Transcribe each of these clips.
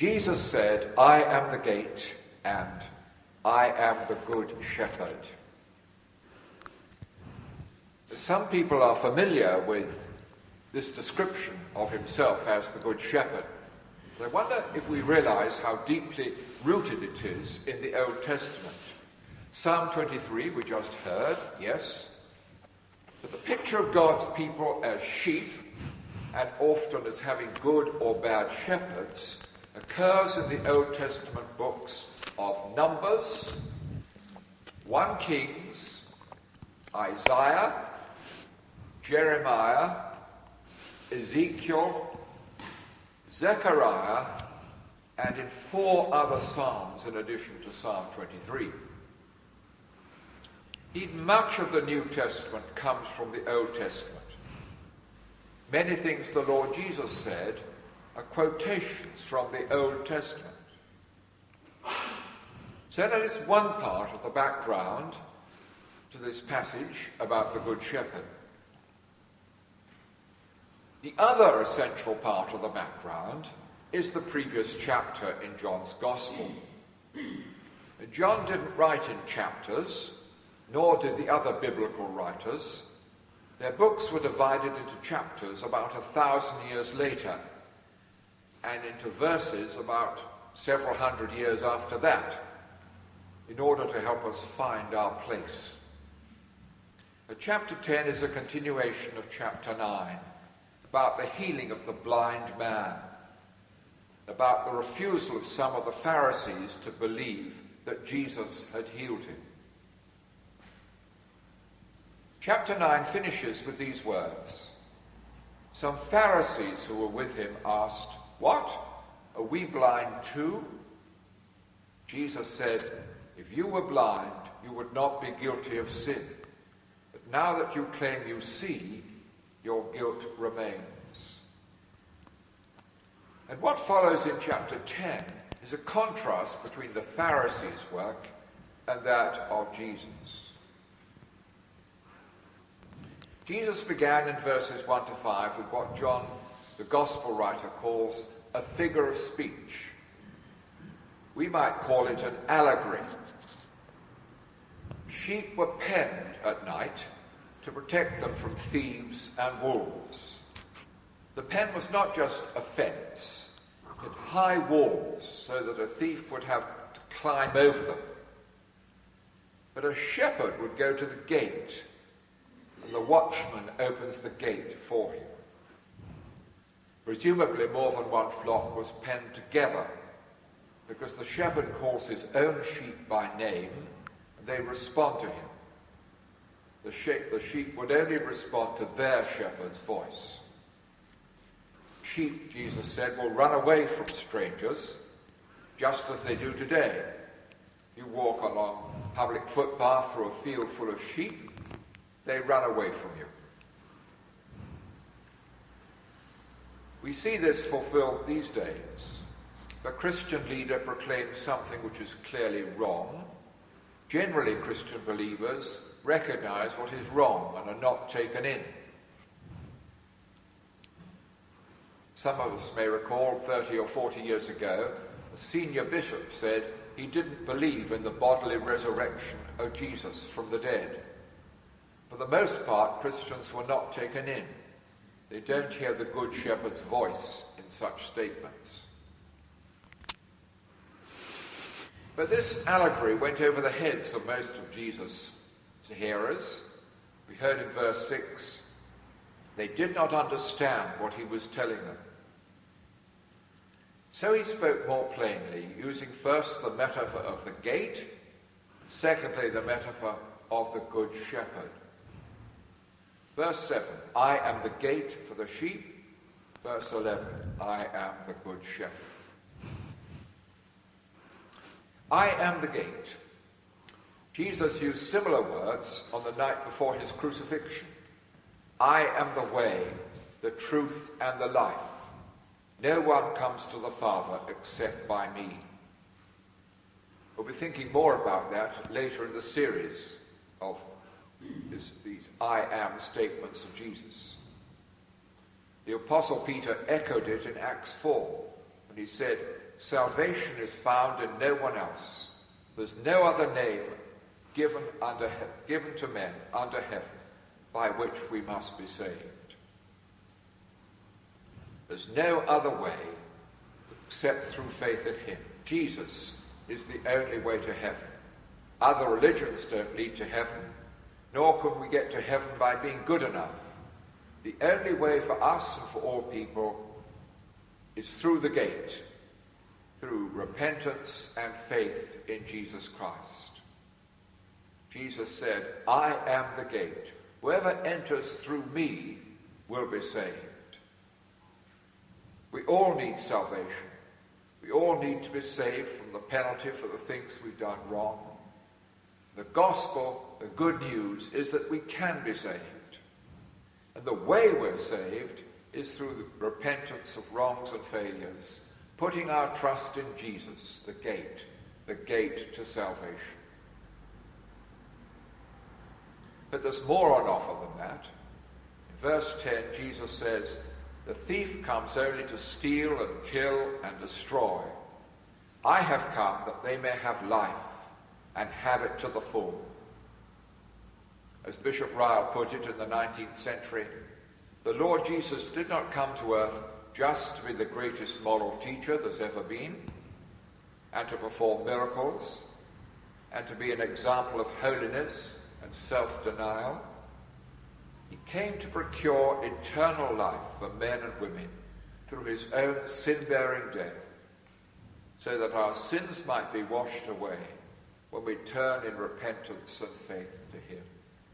Jesus said, "I am the gate, and I am the good shepherd." Some people are familiar with this description of himself as the good shepherd. I wonder if we realize how deeply rooted it is in the Old Testament. Psalm 23, we just heard, yes. But the picture of God's people as sheep, and often as having good or bad shepherds, occurs in the Old Testament books of Numbers, 1 Kings, Isaiah, Jeremiah, Ezekiel, Zechariah, and in 4 other Psalms in addition to Psalm 23. Even much of the New Testament comes from the Old Testament. Many things the Lord Jesus said are quotations from the Old Testament. So that is one part of the background to this passage about the Good Shepherd. The other essential part of the background is the previous chapter in John's Gospel. John didn't write in chapters, nor did the other biblical writers. Their books were divided into chapters about 1,000 years later, and into verses about several hundred years after that, in order to help us find our place. Chapter 10 is a continuation of chapter 9, about the healing of the blind man, about the refusal of some of the Pharisees to believe that Jesus had healed him. Chapter 9 finishes with these words. Some Pharisees who were with him asked, "What? Are we blind too?" Jesus said, "If you were blind, you would not be guilty of sin. But now that you claim you see, your guilt remains." And what follows in chapter 10 is a contrast between the Pharisees' work and that of Jesus. Jesus began in verses 1 to 5 with what John, the Gospel writer, calls a figure of speech. We might call it an allegory. Sheep were penned at night to protect them from thieves and wolves. The pen was not just a fence. It had high walls so that a thief would have to climb over them. But a shepherd would go to the gate, and the watchman opens the gate for him. Presumably more than one flock was penned together, because the shepherd calls his own sheep by name, and they respond to him. The sheep would only respond to their shepherd's voice. Sheep, Jesus said, will run away from strangers, just as they do today. You walk along a public footpath through a field full of sheep, they run away from you. We see this fulfilled these days. A Christian leader proclaims something which is clearly wrong. Generally, Christian believers recognize what is wrong and are not taken in. Some of us may recall 30 or 40 years ago, a senior bishop said he didn't believe in the bodily resurrection of Jesus from the dead. For the most part, Christians were not taken in. They don't hear the Good Shepherd's voice in such statements. But this allegory went over the heads of most of Jesus' hearers. We heard in verse 6, they did not understand what he was telling them. So he spoke more plainly, using first the metaphor of the gate, secondly the metaphor of the Good Shepherd. Verse 7, I am the gate for the sheep. Verse 11, I am the Good Shepherd. I am the gate. Jesus used similar words on the night before his crucifixion. I am the way, the truth, and the life. No one comes to the Father except by me. We'll be thinking more about that later in the series of these I am statements of Jesus. The Apostle Peter echoed it in Acts 4, when he said, "Salvation is found in no one else. There's no other name given to men under heaven by which we must be saved." There's no other way except through faith in him. Jesus is the only way to heaven. Other religions don't lead to heaven, nor can we get to heaven by being good enough. The only way for us and for all people is through the gate, through repentance and faith in Jesus Christ. Jesus said, "I am the gate. Whoever enters through me will be saved." We all need salvation. We all need to be saved from the penalty for the things we've done wrong. The gospel, the good news, is that we can be saved. And the way we're saved is through the repentance of wrongs and failures, putting our trust in Jesus, the gate to salvation. But there's more on offer than that. In verse 10, Jesus says, "The thief comes only to steal and kill and destroy. I have come that they may have life and have it to the full." As Bishop Ryle put it in the 19th century, the Lord Jesus did not come to earth just to be the greatest moral teacher there's ever been, and to perform miracles, and to be an example of holiness and self-denial. He came to procure eternal life for men and women through his own sin-bearing death, so that our sins might be washed away when we turn in repentance and faith to him.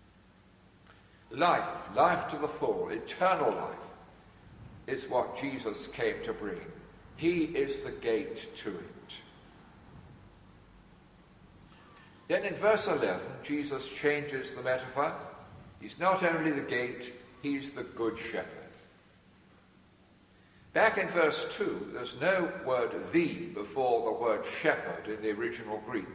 Life to the full, eternal life, is what Jesus came to bring. He is the gate to it. Then in verse 11, Jesus changes the metaphor. He's not only the gate, he's the good shepherd. Back in verse 2, there's no word "the" before the word shepherd in the original Greek,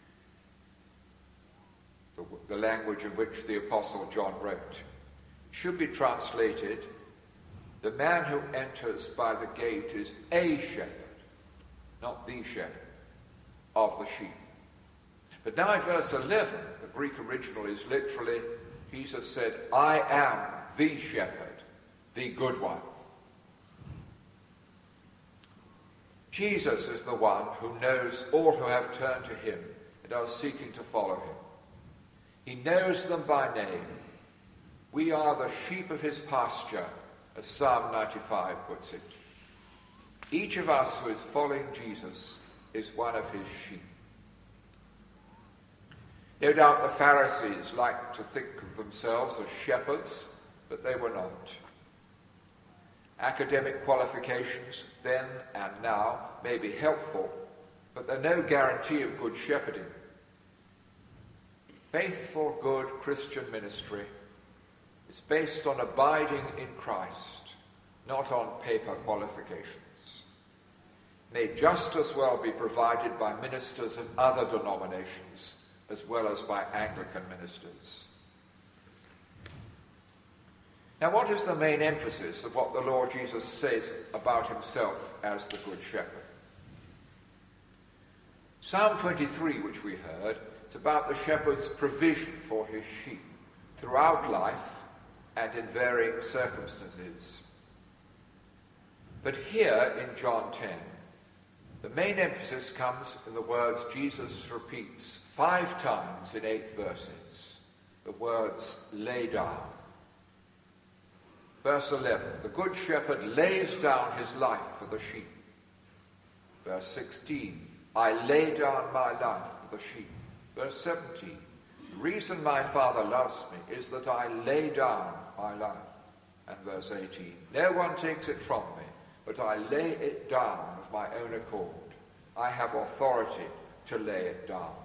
the language in which the Apostle John wrote. It should be translated, "The man who enters by the gate is a shepherd," not the shepherd, "of the sheep." But now in verse 11, the Greek original is literally, Jesus said, "I am the shepherd, the good one." Jesus is the one who knows all who have turned to him and are seeking to follow him. He knows them by name. We are the sheep of his pasture, as Psalm 95 puts it. Each of us who is following Jesus is one of his sheep. No doubt the Pharisees liked to think of themselves as shepherds, but they were not. Academic qualifications then and now may be helpful, but they're no guarantee of good shepherding. Faithful, good Christian ministry is based on abiding in Christ, not on paper qualifications. May just as well be provided by ministers of other denominations as well as by Anglican ministers. Now, what is the main emphasis of what the Lord Jesus says about himself as the Good Shepherd? Psalm 23, which we heard, is about the shepherd's provision for his sheep throughout life and in varying circumstances. But here in John 10, the main emphasis comes in the words Jesus repeats 5 times in 8 verses. The words, "lay down." Verse 11, the Good Shepherd lays down his life for the sheep. Verse 16, "I lay down my life for the sheep." Verse 17, "The reason my Father loves me is that I lay down my life." And verse 18, "No one takes it from me, but I lay it down of my own accord. I have authority to lay it down."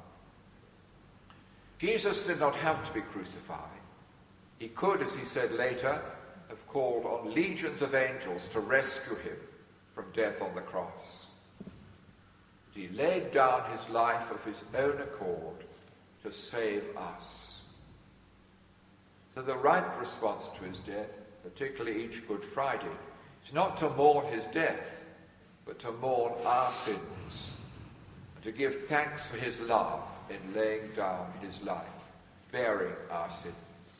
Jesus did not have to be crucified. He could, as he said later, have called on legions of angels to rescue him from death on the cross. But he laid down his life of his own accord to save us. So the right response to his death, particularly each Good Friday, is not to mourn his death, but to mourn our sins, and to give thanks for his love in laying down his life, bearing our sins.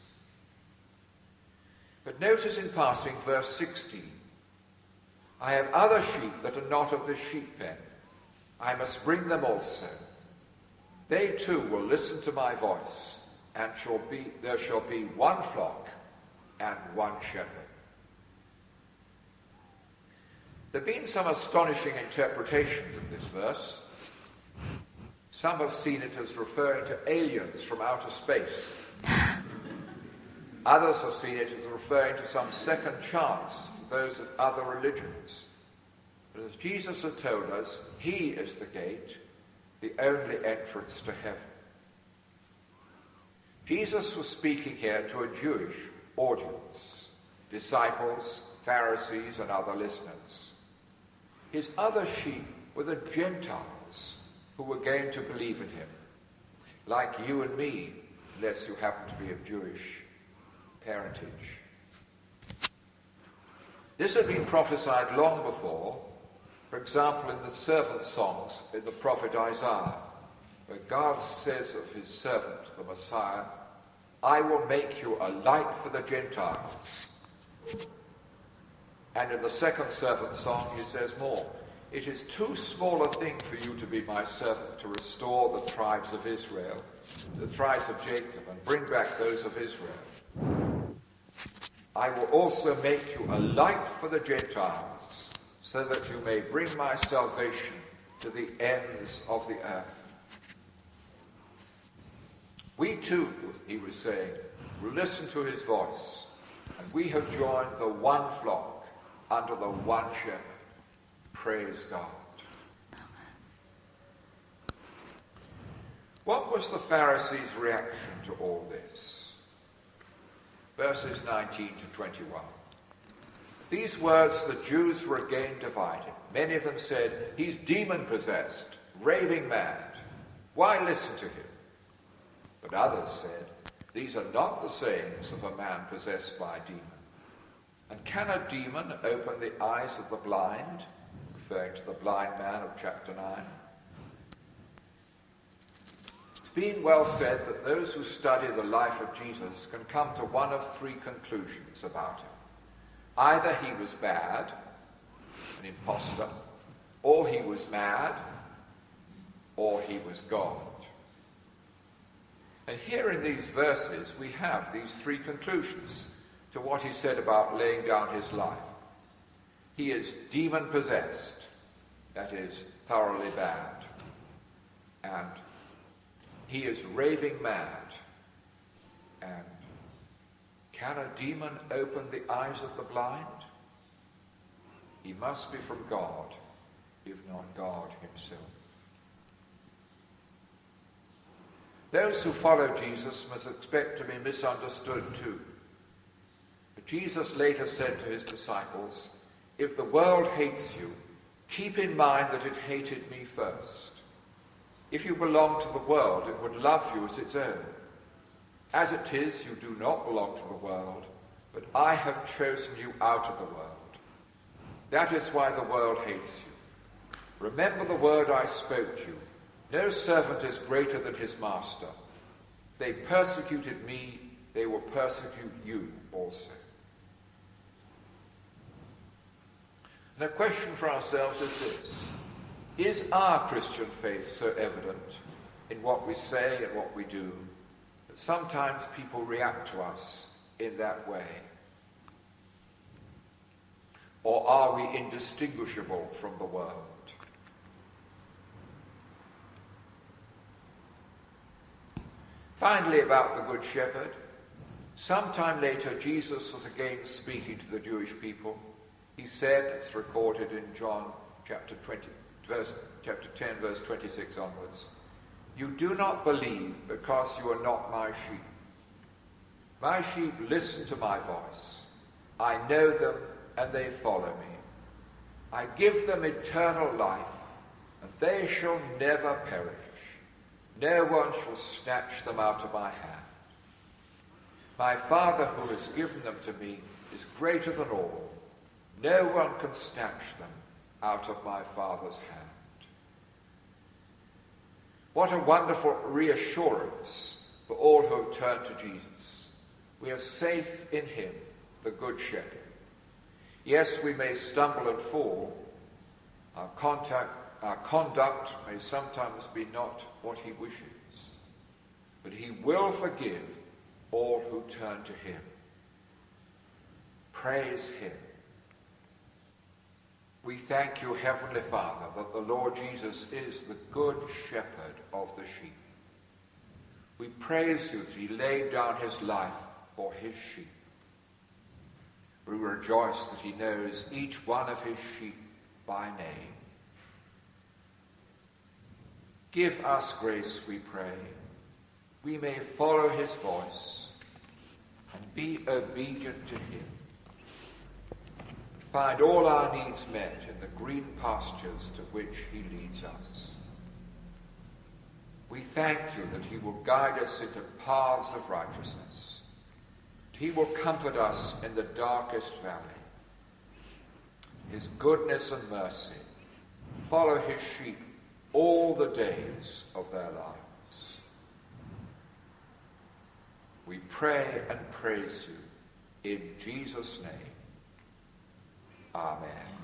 But notice in passing verse 16, I have other sheep that are not of this sheep pen. I must bring them also. They too will listen to my voice, and there shall be one flock and one shepherd. There have been some astonishing interpretations of this verse. Some have seen it as referring to aliens from outer space. Others have seen it as referring to some second chance for those of other religions. But as Jesus had told us, he is the gate, the only entrance to heaven. Jesus was speaking here to a Jewish audience, disciples, Pharisees, and other listeners. His other sheep were the Gentiles who were going to believe in him, like you and me, unless you happen to be of Jewish parentage. This had been prophesied long before, for example, in the servant songs in the prophet Isaiah, where God says of his servant, the Messiah, I will make you a light for the Gentiles. And in the second servant song he says more, it is too small a thing for you to be my servant to restore the tribes of Israel, the tribes of Jacob, and bring back those of Israel. I will also make you a light for the Gentiles, so that you may bring my salvation to the ends of the earth. We too, he was saying, will listen to his voice, and we have joined the one flock under the one shepherd. Praise God. What was the Pharisees' reaction to all this? Verses 19 to 21. These words the Jews were again divided. Many of them said, he's demon-possessed, raving mad. Why listen to him? But others said, these are not the sayings of a man possessed by a demon. And can a demon open the eyes of the blind? Referring to the blind man of chapter 9. It's been well said that those who study the life of Jesus can come to one of three conclusions about him. Either he was bad, an impostor, or he was mad, or he was God. And here in these verses we have these three conclusions to what he said about laying down his life. He is demon-possessed, that is, thoroughly bad. And he is raving mad. And can a demon open the eyes of the blind? He must be from God, if not God himself. Those who follow Jesus must expect to be misunderstood too. But Jesus later said to his disciples, if the world hates you, keep in mind that it hated me first. If you belong to the world, it would love you as its own. As it is, you do not belong to the world, but I have chosen you out of the world. That is why the world hates you. Remember the word I spoke to you. No servant is greater than his master. If they persecuted me, they will persecute you also. And the question for ourselves is this. Is our Christian faith so evident in what we say and what we do that sometimes people react to us in that way? Or are we indistinguishable from the world? Finally, about the Good Shepherd. Sometime later, Jesus was again speaking to the Jewish people. He said, it's recorded in John chapter 10, verse 26 onwards, you do not believe because you are not my sheep. My sheep listen to my voice. I know them and they follow me. I give them eternal life, and they shall never perish. No one shall snatch them out of my hand. My Father who has given them to me is greater than all. No one can snatch them out of my Father's hand. What a wonderful reassurance for all who turn to Jesus. We are safe in him, the Good Shepherd. Yes, we may stumble and fall. Our conduct may sometimes be not what he wishes, but he will forgive all who turn to him. Praise him. We thank you, Heavenly Father, that the Lord Jesus is the good shepherd of the sheep. We praise you that he laid down his life for his sheep. We rejoice that he knows each one of his sheep by name. Give us grace, we pray. We may follow his voice and be obedient to him. Find all our needs met in the green pastures to which he leads us. We thank you that he will guide us into paths of righteousness. He will comfort us in the darkest valley. His goodness and mercy follow his sheep all the days of their lives. We pray and praise you in Jesus' name. Amen.